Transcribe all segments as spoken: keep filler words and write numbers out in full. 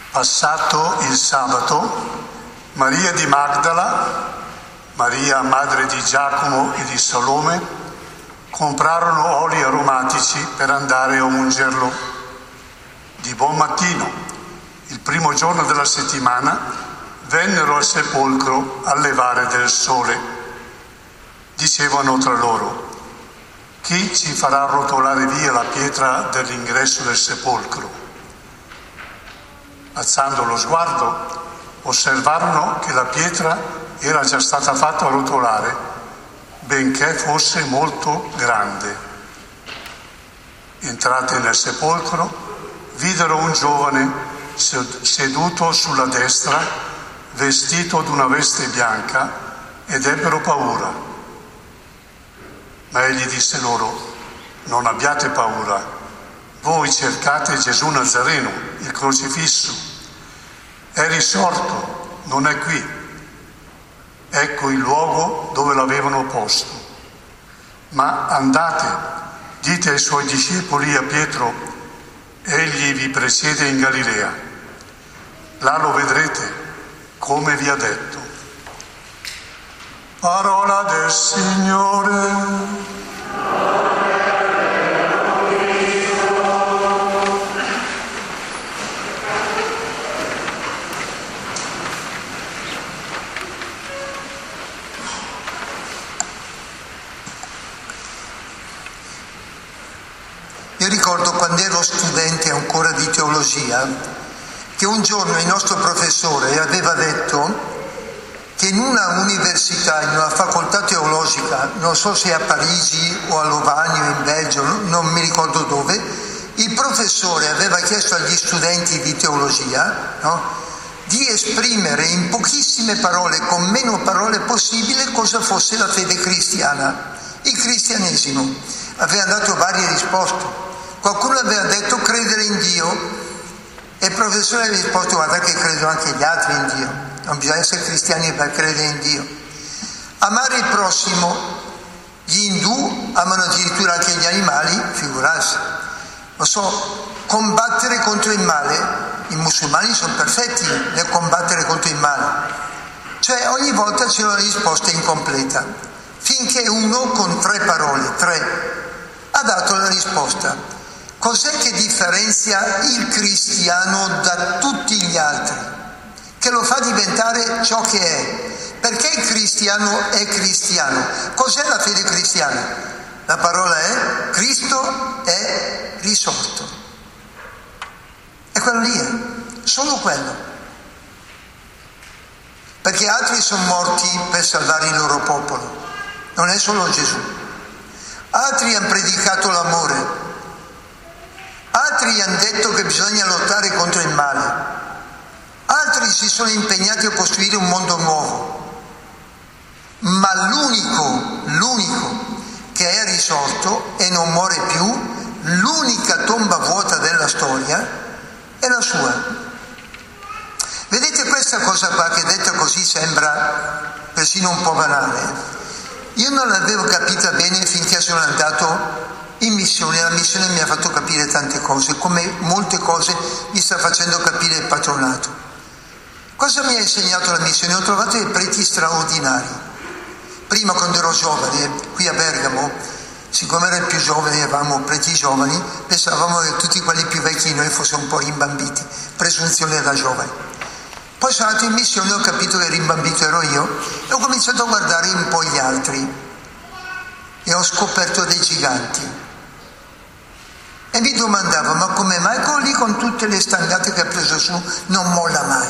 Passato il sabato, Maria di Magdala, Maria madre di Giacomo e di Salome, comprarono oli aromatici per andare a ungerlo. Di buon mattino, il primo giorno della settimana, vennero al sepolcro al levare del sole. Dicevano tra loro: chi ci farà rotolare via la pietra dell'ingresso del sepolcro? Alzando lo sguardo, osservarono che la pietra era già stata fatta rotolare, benché fosse molto grande. Entrate nel sepolcro, videro un giovane seduto sulla destra, vestito d'una veste bianca, ed ebbero paura. Ma egli disse loro: non abbiate paura. Voi cercate Gesù Nazareno, il crocifisso. È risorto, non è qui. Ecco il luogo dove l'avevano posto. Ma andate, dite ai suoi discepoli e a Pietro: egli vi presiede in Galilea. Là lo vedrete, come vi ha detto. Parola del Signore. Io ricordo quando ero studente ancora di teologia che un giorno il nostro professore aveva detto che in una università, in una facoltà teologica, non so se a Parigi o a Lovagno in Belgio, non mi ricordo dove, il professore aveva chiesto agli studenti di teologia, no, di esprimere in pochissime parole, con meno parole possibile, cosa fosse la fede cristiana, il cristianesimo. Aveva dato varie risposte. Qualcuno aveva detto credere in Dio e il professore aveva risposto: guarda che credo anche gli altri in Dio, non bisogna essere cristiani per credere in Dio. Amare il prossimo, gli indù amano addirittura anche gli animali, figurarsi. Lo so, combattere contro il male, i musulmani sono perfetti nel combattere contro il male, cioè ogni volta c'è una risposta incompleta, finché uno con tre parole, tre, ha dato la risposta. Cos'è che differenzia il cristiano da tutti gli altri? Che lo fa diventare ciò che è? Perché il cristiano è cristiano? Cos'è la fede cristiana? La parola è: Cristo è risorto. E quello lì è, solo quello. Perché altri sono morti per salvare il loro popolo, non è solo Gesù. Altri hanno predicato l'amore. Altri hanno detto che bisogna lottare contro il male. Altri si sono impegnati a costruire un mondo nuovo. Ma l'unico, l'unico che è risorto e non muore più, l'unica tomba vuota della storia, è la sua. Vedete questa cosa qua che detta così sembra persino un po' banale. Io non l'avevo capita bene finché sono andato in missione. La missione mi ha fatto capire tante cose, come molte cose mi sta facendo capire il patronato. Cosa mi ha insegnato la missione? Ho trovato dei preti straordinari. Prima, quando ero giovane, qui a Bergamo, siccome ero il più giovane, eravamo preti giovani, pensavamo che tutti quelli più vecchi di noi fossero un po' rimbambiti, presunzione da giovani. Poi sono andato in missione e ho capito che rimbambito ero io e ho cominciato a guardare un po' gli altri e ho scoperto dei giganti. E mi domandavo: ma come mai quello lì con tutte le stangate che ha preso su non molla mai?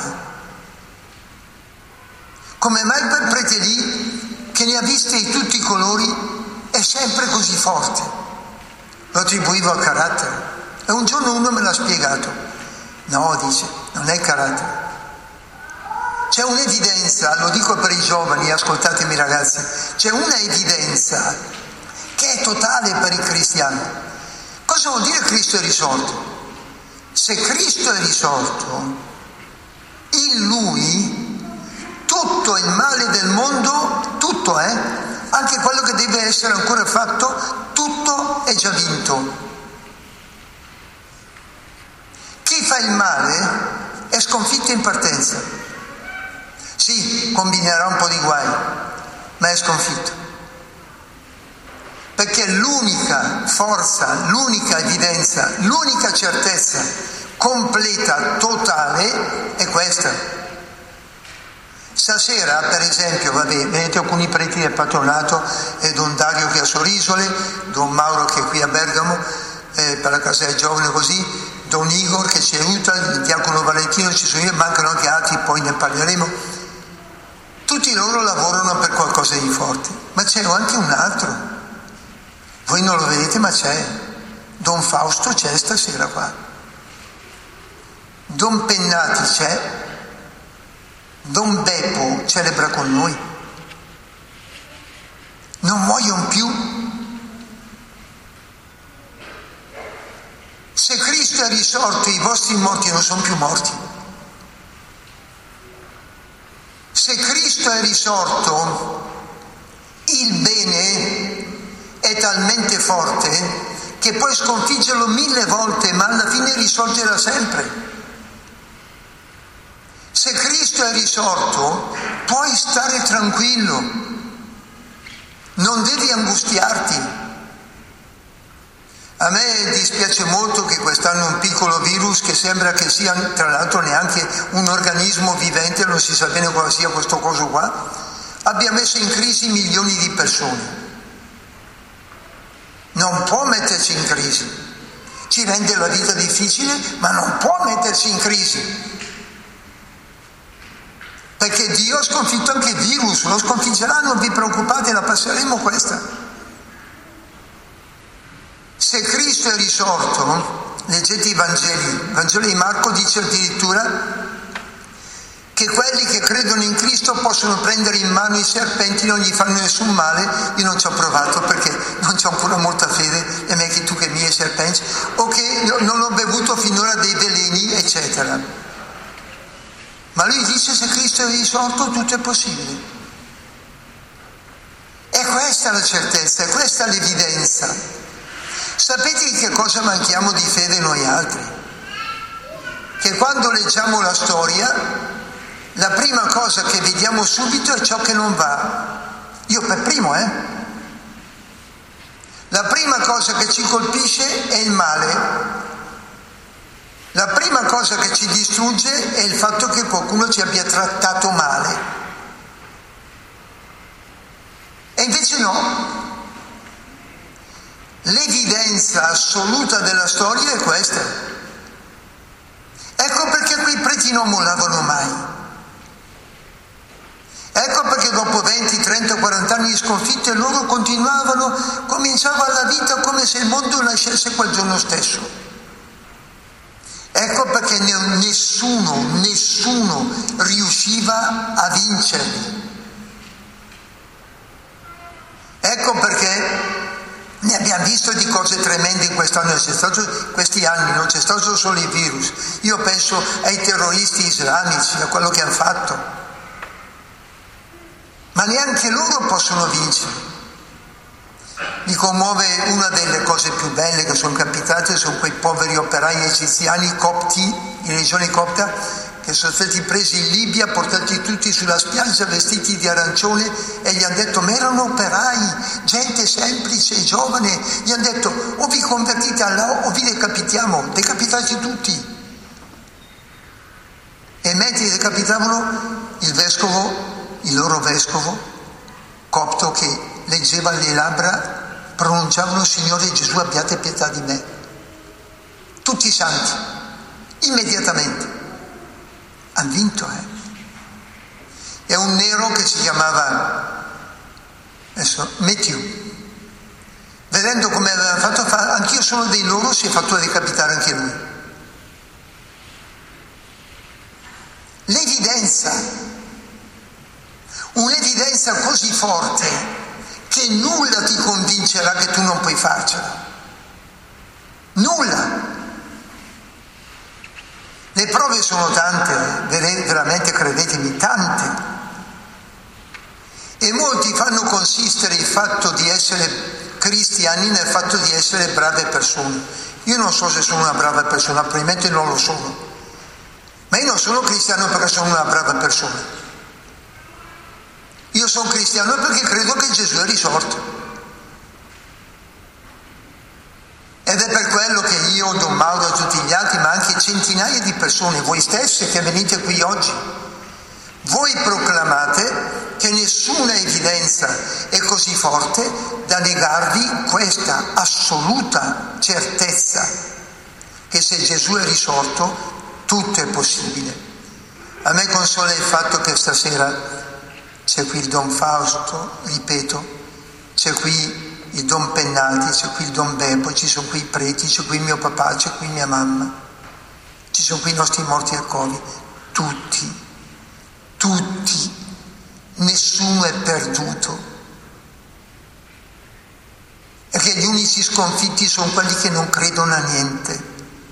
Come mai quel prete lì, che ne ha viste di tutti i colori, è sempre così forte? Lo attribuivo al carattere. E un giorno uno me l'ha spiegato. No, dice, non è il carattere. C'è un'evidenza, lo dico per i giovani, ascoltatemi ragazzi, c'è una evidenza che è totale per il cristiano. Cosa vuol dire Cristo è risorto? Se Cristo è risorto, in Lui tutto il male del mondo, tutto è, eh, anche quello che deve essere ancora fatto, tutto è già vinto. Chi fa il male è è sconfitto in partenza. Sì, combinerà un po' di guai, ma è sconfitto. Perché l'unica forza, l'unica evidenza, l'unica certezza completa, totale, è questa. Stasera, per esempio, vabbè, vedete alcuni preti del patronato, e Don Dario che è a Sorisole, Don Mauro che è qui a Bergamo, eh, per la Casa del Giovane così, Don Igor che ci aiuta, il Diacono Valentino, ci sono io, mancano anche altri, poi ne parleremo. Tutti loro lavorano per qualcosa di forte, ma c'è anche un altro. Voi non lo vedete, ma c'è. Don Fausto c'è stasera qua. Don Pennati c'è. Don Beppo celebra con noi. Non muoiono più. Se Cristo è risorto, i vostri morti non sono più morti. Se Cristo è risorto, il bene è talmente forte che puoi sconfiggerlo mille volte, ma alla fine risorgerà sempre. Se Cristo è risorto, puoi stare tranquillo, non devi angustiarti. A me dispiace molto che quest'anno un piccolo virus, che sembra che sia tra l'altro neanche un organismo vivente, non si sa bene cosa sia questo coso qua, abbia messo in crisi milioni di persone. Non può metterci in crisi, ci rende la vita difficile, ma non può metterci in crisi. Perché Dio ha sconfitto anche il virus, lo sconfiggerà, non vi preoccupate, la passeremo questa. Se Cristo è risorto, leggete i Vangeli, il Vangelo di Marco dice addirittura che quelli che credono in Cristo possono prendere in mano i serpenti, non gli fanno nessun male. Io non ci ho provato perché non c'ho ancora molta fede, e me che tu che mi hai serpenti, o che non ho bevuto finora dei veleni, eccetera. Ma lui dice: se Cristo è risorto, tutto è possibile. E questa è la certezza, è questa l'evidenza. Sapete di che cosa manchiamo di fede noi altri? Che quando leggiamo la storia, la prima cosa che vediamo subito è ciò che non va. Io per primo, eh? La prima cosa che ci colpisce è il male. La prima cosa che ci distrugge è il fatto che qualcuno ci abbia trattato male. E invece no. L'evidenza assoluta della storia è questa. Ecco perché quei preti non mollavano mai. Ecco perché dopo venti, trenta, quaranta anni di sconfitte loro continuavano, cominciava la vita come se il mondo nascesse quel giorno stesso. Ecco perché nessuno, nessuno riusciva a vincerli. Ecco perché ne abbiamo visto di cose tremende in quest'anno, c'è stato, questi anni, non c'è stato solo il virus. Io penso ai terroristi islamici, a quello che hanno fatto. Ma neanche loro possono vincere. Mi commuove una delle cose più belle che sono capitate, sono quei poveri operai egiziani copti, di religione copta, che sono stati presi in Libia, portati tutti sulla spiaggia vestiti di arancione, e gli hanno detto: ma erano operai, gente semplice, giovane, gli hanno detto: o vi convertite a Allah o vi decapitiamo, decapitate tutti. E mentre decapitavano, il vescovo, il loro vescovo copto, che leggeva le labbra, pronunciavano: Signore Gesù, abbiate pietà di me. Tutti i santi, immediatamente. Hanno vinto, eh. E un nero che si chiamava adesso Matthew, vedendo come aveva fatto, fa, anch'io sono dei loro, si è fatto decapitare anche lui. L'evidenza, un'evidenza così forte che nulla ti convincerà che tu non puoi farcela. Nulla. Le prove sono tante, veramente, credetemi, tante. E molti fanno consistere il fatto di essere cristiani nel fatto di essere brave persone. Io non so se sono una brava persona, probabilmente non lo sono. Ma io non sono cristiano perché sono una brava persona. Io sono cristiano perché credo che Gesù è risorto. Ed è per quello che io, Don Mauro e tutti gli altri, ma anche centinaia di persone, voi stessi che venite qui oggi, voi proclamate che nessuna evidenza è così forte da negarvi questa assoluta certezza che se Gesù è risorto tutto è possibile. A me consola il fatto che stasera c'è qui il Don Fausto, ripeto, c'è qui il Don Pennati, c'è qui il Don Beppo, ci sono qui i preti, c'è qui mio papà, c'è qui mia mamma, ci sono qui i nostri morti al Covid, tutti, tutti, nessuno è perduto. E che gli unici sconfitti sono quelli che non credono a niente.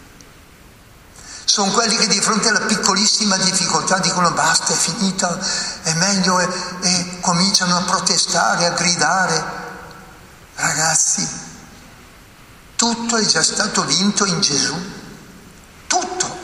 Sono quelli che di fronte alla piccolissima difficoltà dicono basta, è finita, è meglio, e, e cominciano a protestare, a gridare. Ragazzi, tutto è già stato vinto in Gesù, tutto.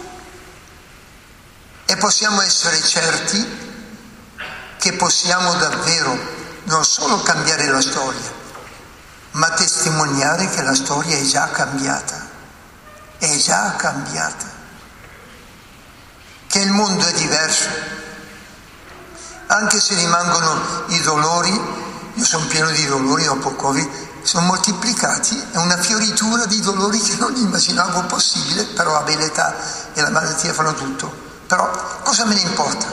E possiamo essere certi che possiamo davvero non solo cambiare la storia, ma testimoniare che la storia è già cambiata, è già cambiata, che il mondo è diverso, anche se rimangono i dolori. Io sono pieno di dolori dopo Covid, sono moltiplicati, è una fioritura di dolori che non immaginavo possibile, però vabbè, l'età e la malattia fanno tutto. Però cosa me ne importa?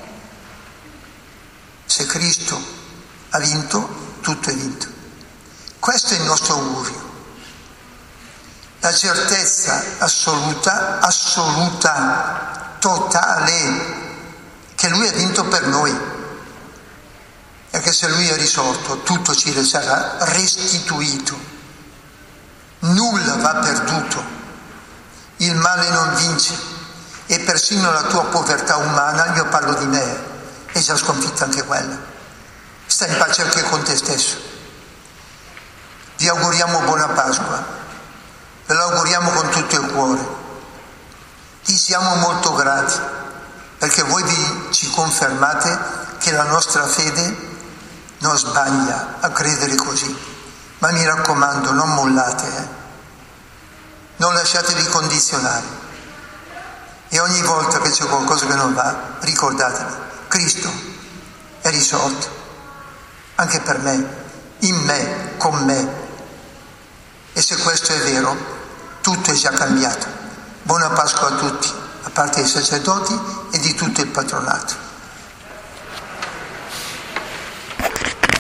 Se Cristo ha vinto, tutto è vinto. Questo è il nostro augurio. La certezza assoluta, assoluta, totale, che Lui ha vinto per noi. E che se Lui è risorto tutto ci sarà restituito, nulla va perduto, il male non vince e persino la tua povertà umana, io parlo di me, è già sconfitta anche quella. Stai in pace anche con te stesso. Vi auguriamo buona Pasqua, ve lo auguriamo con tutto il cuore, ti siamo molto grati perché voi vi, ci confermate che la nostra fede non sbaglia a credere così, ma mi raccomando, non mollate, eh? Non lasciatevi condizionare, e ogni volta che c'è qualcosa che non va, ricordatevi, Cristo è risorto, anche per me, in me, con me, e se questo è vero, tutto è già cambiato. Buona Pasqua a tutti, a parte i sacerdoti e di tutto il patronato.